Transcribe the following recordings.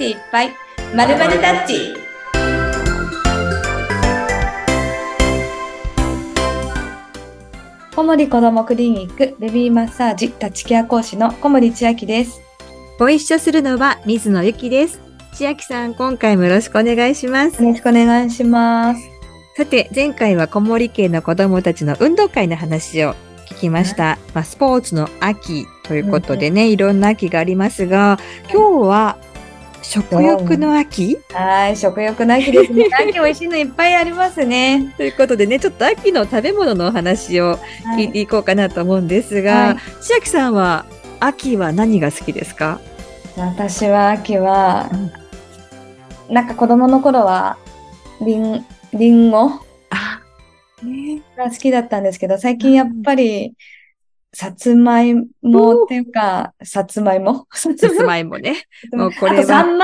でいっぱい。まるまるタッチ。小森子どもクリニックベビーマッサージタッチケア講師の小森千秋です。 ご一緒するのは水野ゆきです。千秋さん、今回もよろしくお願いします。 よろしくお願いします。 さて、前回は小森家の子どもたちの運動会の話を聞きました。スポーツの秋ということでね、いろんな秋がありますが、今日は食欲の秋？ はい、食欲の秋ですね。秋美味しいのいっぱいありますね。 ということでね、ちょっと秋の食べ物のお話を聞いていこうかなと思うんですが、千秋さんは秋は何が好きですか？ 私は秋は、なんか子供の頃はリンゴが好きだったんですけど、最近やっぱりさつまいもっていうか、さつまいもね。もうこれは。 あとサンマ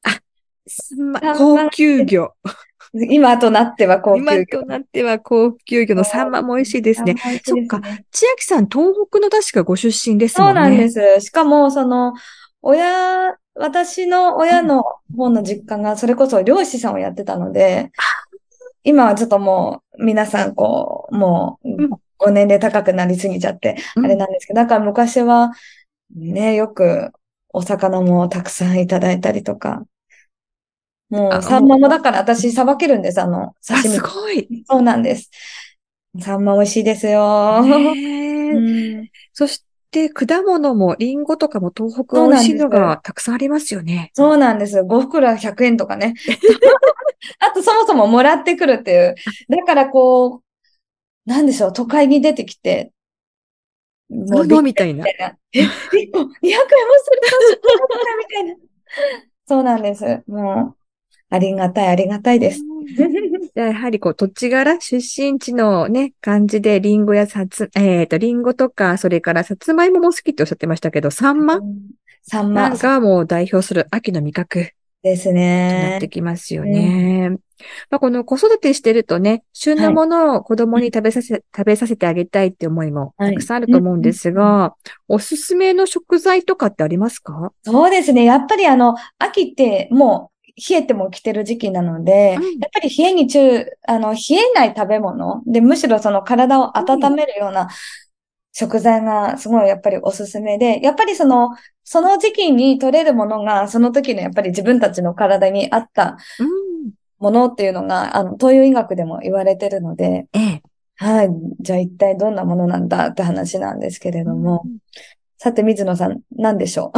高級魚。 今となっては高級魚。 今となっては高級魚のサンマも美味しいですね。そっか。千秋さん、東北の確かご出身ですもんね。 そうなんです。しかも、私の親の方の実家がそれこそ漁師さんをやってたので、今はちょっともう皆さんもうご年齢高くなりすぎちゃって、あれなんですけど、だから昔はね、よくお魚もたくさんいただいたりとか、もうサンマもだから私さばけるんです、刺身。 すごい。 そうなんです。サンマ美味しいですよ。 そして果物もリンゴとかも東北は美味しいのがたくさんありますよね。 そうなんです。5袋100円とかね。あとそもそももらってくるっていう。だからなんでしょう、都会に出てきて、 もうみたいな。 1個200円もするのみたいな。そうなんです。もう、ありがたいです。 やはり土地柄、出身地のね、感じで、リンゴやリンゴとか、それからさつまいもも好きっておっしゃってましたけど、サンマなんかもう代表する秋の味覚ですね。 となってきますよね。この子育てしてるとね、旬のものを子供に食べさせてあげたいって思いもたくさんあると思うんですが、おすすめの食材とかってありますか？ そうですね。やっぱり秋ってもう冷えても来てる時期なので、やっぱり冷えない食べ物で、むしろその体を温めるような食材がすごいやっぱりおすすめで、やっぱりその時期に取れるものが、その時のやっぱり自分たちの体に合ったものっていうのが、東洋医学でも言われてるので、はい。じゃあ一体どんなものなんだって話なんですけれども。さて、水野さん、何でしょう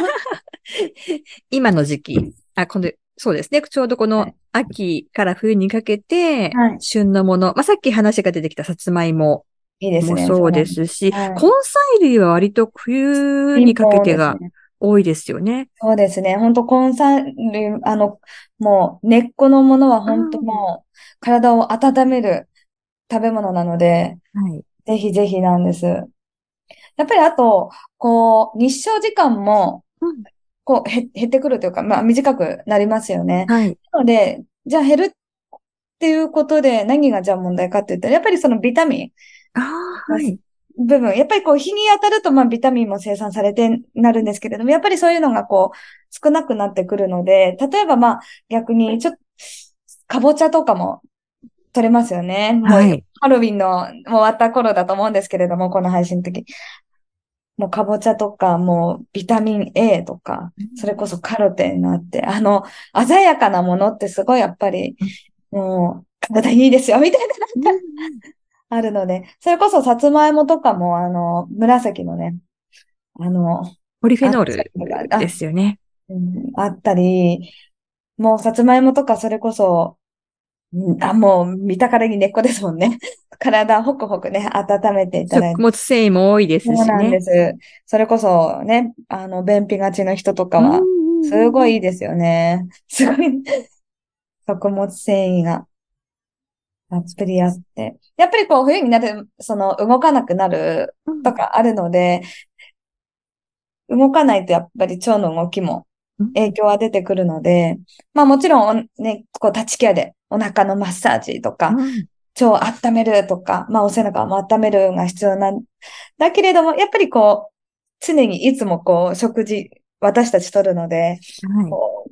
今の時期。そうですね。ちょうどこの秋から冬にかけて、旬のもの。さっき話が出てきたさつまいももそうですし、根菜類は割と冬にかけてが多いですよね。 そうですね。本当根菜類、もう根っこのものは本当もう体を温める食べ物なので、ぜひぜひなんです。やっぱりあと、日照時間も、減ってくるというか、短くなりますよね。なので、じゃあ減るっていうことで何がじゃあ問題かって言ったら、やっぱりそのビタミン。部分。やっぱり日に当たるとビタミンも生産されてなるんですけれども、やっぱりそういうのが少なくなってくるので、例えば逆にかぼちゃとかも取れますよね。もうハロウィンの終わった頃だと思うんですけれども、この配信の時。もうかぼちゃとか、もうビタミン A とか、それこそカロテンがあって、鮮やかなものってすごいやっぱり、もう、体にいいですよ、みたいなあるので、それこそさつまいもとかも、紫のね、 ポリフェノールですよね。 あったり、もうさつまいもとかそれこそ、もう見たからに根っこですもんね。体ホクホクね、温めていただいて。 食物繊維も多いですしね。 そうなんです。それこそね、便秘がちの人とかは、すごいいいですよね。すごい、食物繊維がたっぷりあって。やっぱり冬になる、動かなくなるとかあるので、動かないとやっぱり腸の動きも影響は出てくるので、もちろんね、立ちケアでお腹のマッサージとか、腸を温めるとか、お背中も温めるが必要なんだけれども、やっぱり常にいつも食事、私たち取るので、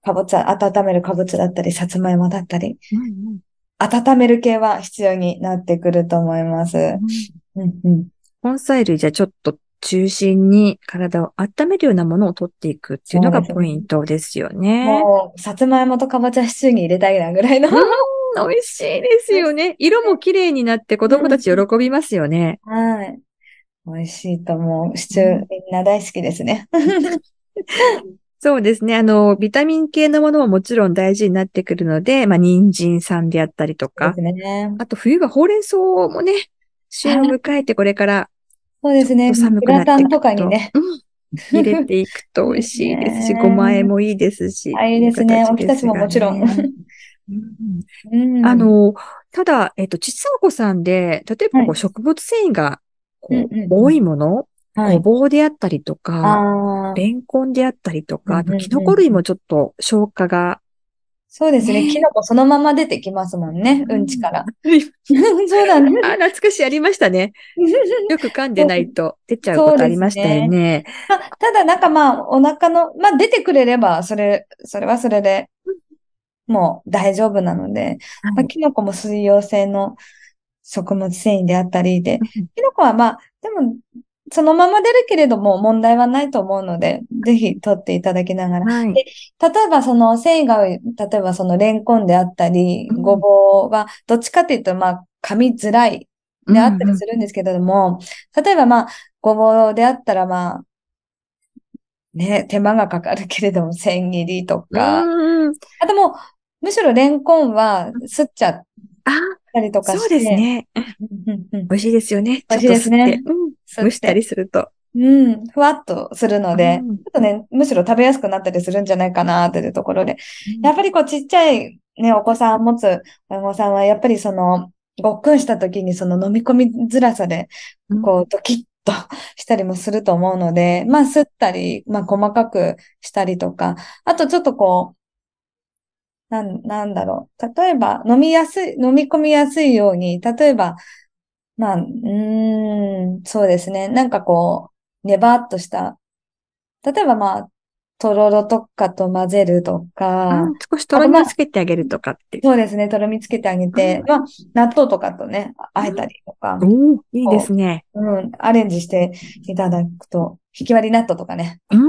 かぼちゃ、温めるかぼちゃだったり、さつまいもだったり、 うん、 温める系は必要になってくると思います。 うん。 うんうん。 根菜類じゃちょっと中心に体を温めるようなものを取っていくっていうのがポそうですね。 イントですよね。 もう、さつまいもとかぼちゃシチューに入れたいなぐらいの。 うーん、美味しいですよね。色も綺麗になって子供たちうん喜びますよね。 はい。美味しいと思う。シチュー、 うん、 みんな大好きですね。 そうですね。ビタミン系のものももちろん大事になってくるので、まあ、人参さんであったりとか、 ですね。 あと冬はほうれん草もね、旬を迎えてこれからちょっそうですね。 と寒グくなってラタンとくると、 かにね。 入れていくと美味いいですしいですし、ごま和えね。 もいいですし、 あ、いいっていうですね。おひたち形ですがももちろん。 ね。うん、 うん。 あの、ただ、小さいお子さんで、例えばはい。 植物繊維がうん多いうんもの、 うん。はい。 ごぼうであったりとあか、 あ。 レンコンであったりとか、 うんうんキノコうんうん。 類もちょっと消化が、 そうですね。キね。 ノコそのまま出てきますもんね。うんちうん。 から。そうだね。 あ、懐かしい、ありましたね。よく噛んでないと出ちゃうことあそうですりましたよね。 ね。 ただなんかまあ、お腹の、まあ出てくれれば、それはそれでもう大丈夫なので、まあ、 はい。 キノコも水溶性の食物繊維であったりで、 うん、 キノコはまあ、でも、そのまま出るけれども問題はないと思うので、ぜひ取っていただきながら。 はい。 で、例えばその繊維が多い、例えばそのレンコンであったり、ごうん。 ぼうは、どっちかというとまあ、噛みづらいであったりうん。 するんですけれども、例えばまあ、ごぼうであったらまあ、ね、手間がかかるけれども、千切りとうか、 ん。うん。 あともう、むしろレンコンはすっちゃっあ、 たりとかそうして、 ですね。 うんうんうん美味しいですよね。ちょっ美味しいと吸って、 ですね。吸っ蒸したりて。 すると。 うん、ふわっとするので、 うん。 ちょっとね、むしろ食べやすくなったりするんじゃないかな、というところで。 うん。 やっぱりこう、ちっちゃいね、お子さん持つ親御さんは、やっぱりその、ごっくんした時にその飲み込みづらさで、 うん。 こう、ドキッとしたりもすると思うので、まあ、吸ったり、まあ、細かくしたりとか、あとちょっとこう、なんだろう。例えば、飲み込みやすいように、例えば、まあ、そうですね。なんかこう、ねばっとした、例えばまあ、とろろとかと混ぜるとか、 うん、少しとろみをつあとまあ、 けてあげるとかって。 そうですね。とろみつけてあげて、 うん。 まあ、納豆とかとね、あえたりとか、 おお、いいですこね。 アレンジしていただくと、ひき割り納豆とかね、 うん。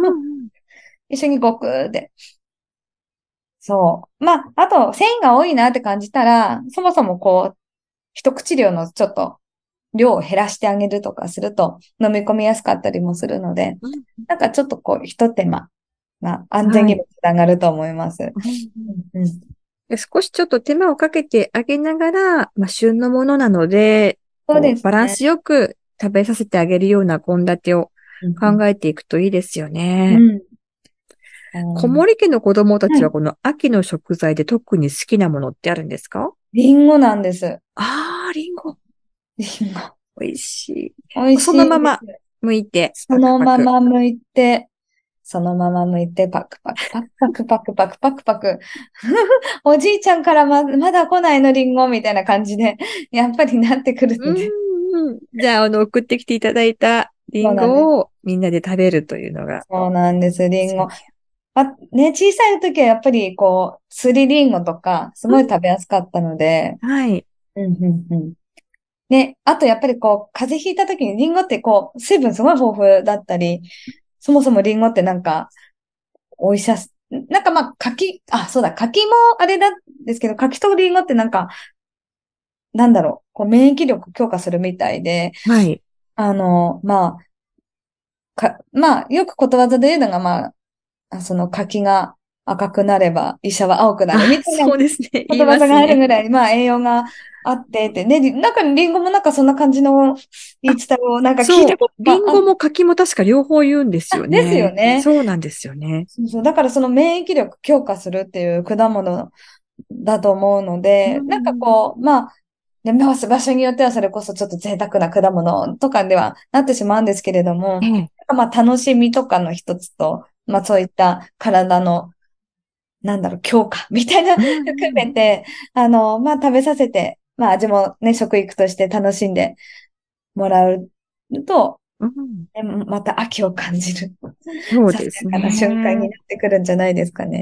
一緒にごくーで。そう。まあ、あと、繊維が多いなって感じたら、そもそもこう、一口量のちょっと量を減らしてあげるとかすると飲み込みやすかったりもするので、 うん。 なんかちょっとこう、一手間が安全はい。 にもつながると思います。 うん。 うんうん、 で、少しちょっと手間をかけてあげながら、まあ、旬のものなので、 そうでバランすね。 スよく食べさせてあげるような献立をうん考えていくといいですよね。 うん、 小うん森家の子供たはい。 ちはこの秋の食材で特に好きなものってあるんですか？ リンゴなんです。 ああー、リンゴ。 リンゴ。 美味し美味い。そしいです。 のまま剥いて、 そパクのまパク。 ま剥いて、そのまま剥いて、パクパクパクパクパクパクパクパク。おじいちゃんからまだ来ないのリンゴみたいな感じで、やっぱりなってくるうので。 ん。じゃあ、送ってきていただいたリンそうなんです。 ゴをみんなで食べるというのが、 そうなんです、リンゴ。 ですよね。 ね、小さい時はやっぱりこう、すりリンゴとか、すごい食べやすかったので、 はい。 うんうんうん。ね、あとやっぱりこう、風邪ひいた時にリンゴってこう、水分すごい豊富だったり、そもそもリンゴってなんか、お医者す、なんかまあ、そうだ、柿もあれなんですけど、柿とリンゴってなんか、なんだろう、こう、免疫力強化するみたいで、 はい。 まあ、まあ、よくことわざで言うのが、まあ、その柿が赤くなれば医者は青くなるみあ、 たいなそうですね。言いことわざがますね。 あるぐらい、まあ栄養があってて、ね、なんかリンゴもなんかそんな感じの言いあ、 伝えをなんか聞いそう。 たことがリンゴも柿も確か両方言うんですよですよね。 ね。 そうなんですよね。 そうそう。だからその免疫力強化するっていう果物だと思うのうで、なんかん。 こう、まあ、ね、場所によってはそれこそちょっと贅沢な果物とかではなってしまうんですけれども、なんええ。 かまあ楽しみとかの一つと、まあそういった体のなんだろう、強化みたいなう含ん。 めて、まあ、食べさせて、まあ、味もね、食育として楽しんでもらうと、 うん。 また秋を感じる、 そうささですやかな瞬間にね。 なってくるんじゃないですかね。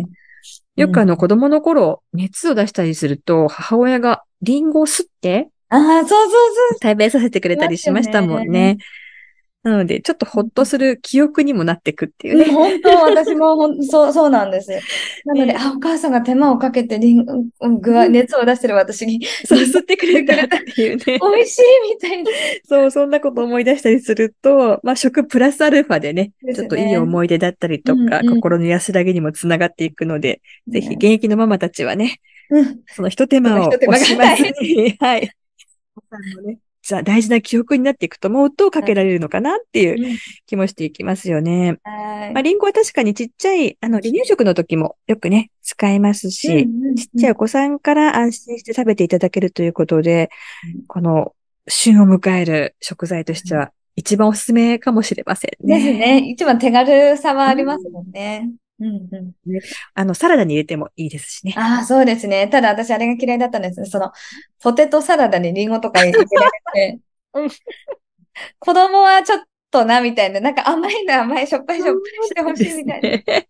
よく子供の頃、熱を出したりすると、母親がリンゴを吸って、 そうそうそう。 食べさせてくれたりしましたもんね。なので、ちょっとほっとする記憶にもなっていくっていうね。 本当、私もそうなんです。なので、お母さんが手間をかけて熱を出してる私に、 そう、吸ってくれたっていうね。 美味しいみたいな。 そう、そんなこと思い出したりすると、食プラスアルファでね、ちょっといい思い出だったりとか、心の安らぎにもつながっていくので、ぜひ現役のママたちはね、その一手間を惜しまずに、はい。じゃあ大事な記憶になっていくと思うとかけられるのかなっていう気もしていきますよね。リンゴは確かにちっちゃい、離乳食の時もよくね、使えますし、ちっちゃいお子さんから安心して食べていただけるということで、この旬を迎える食材としては一番おすすめかもしれませんね。 ですね。一番手軽さはありますもんね。 サラダに入れてもいいですしね。 そうですね。ただ私あれが嫌いだったんです。ポテトサラダにリンゴとか入れられて、子供はちょっとな、みたいな。なんか甘いの甘い、しょっぱいしてほしいみたいな。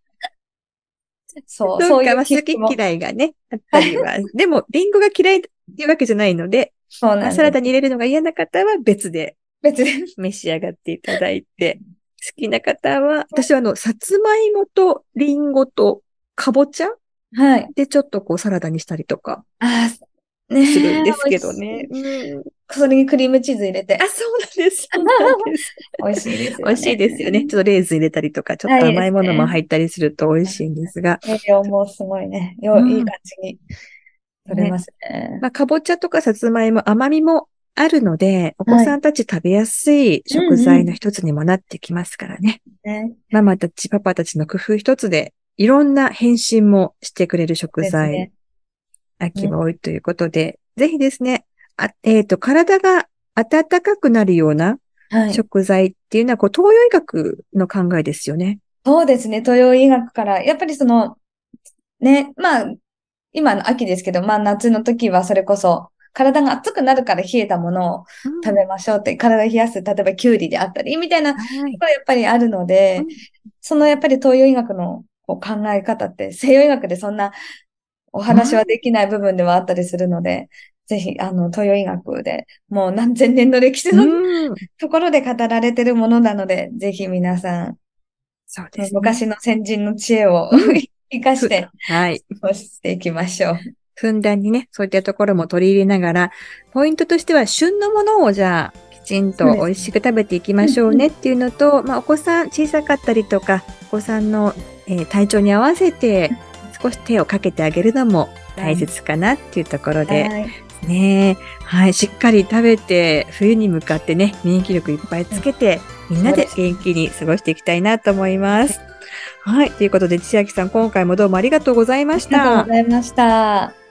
そういう好き嫌いがね、あったりは。でも、リンゴが嫌いっていうわけじゃないので、サラダに入れるのが嫌な方は別で召し上がっていただいて、好きな方は、私はさつまいもとリンゴとかぼちゃでちょっとサラダにしたりとか。するんですけどね。 それにクリームチーズ入れて。 そうなんです。そうなんです。 美味しいですよね。 美味しいですよね。ちょっとレーズン入れたりとか、ちょっと甘いものも入ったりすると美味しいんですが。 栄養もすごいね。いい感じに取れますね。 かぼちゃとかさつまいも甘みもあるので、お子さんたち食べやすい食材の一つにもなってきますからね。ママたち、パパたちの工夫一つで、いろんな変身もしてくれる食材。秋は多いということで、ぜひですね、体が温かくなるような食材っていうのは、東洋医学の考えですよね。 そうですね、東洋医学から、やっぱりね、今の秋ですけど、夏の時はそれこそ、体が熱くなるから冷えたものを食べましょうって、体を冷やす、例えばキュウリであったり、みたいなことがやっぱりあるので、やっぱり東洋医学の考え方って、西洋医学でそんなお話はできない部分ではあったりするので、ぜひ、東洋医学でもう何千年の歴史のところで語られているものなので、ぜひ皆さん、 そうですね、 昔の先人の知恵を生かして、そうしていきましょう。 ふんだんにね、そういったところも取り入れながら、ポイントとしては旬のものをじゃあ、きちんと美味しく食べていきましょうねっていうのと、お子さん小さかったりとか、お子さんの、体調に合わせて、少し手をかけてあげるのも大切かなっていうところで、ね、しっかり食べて、冬に向かってね、免疫力いっぱいつけて、みんなで元気に過ごしていきたいなと思います。ということで、千秋さん、今回もどうもありがとうございました。 ありがとうございました。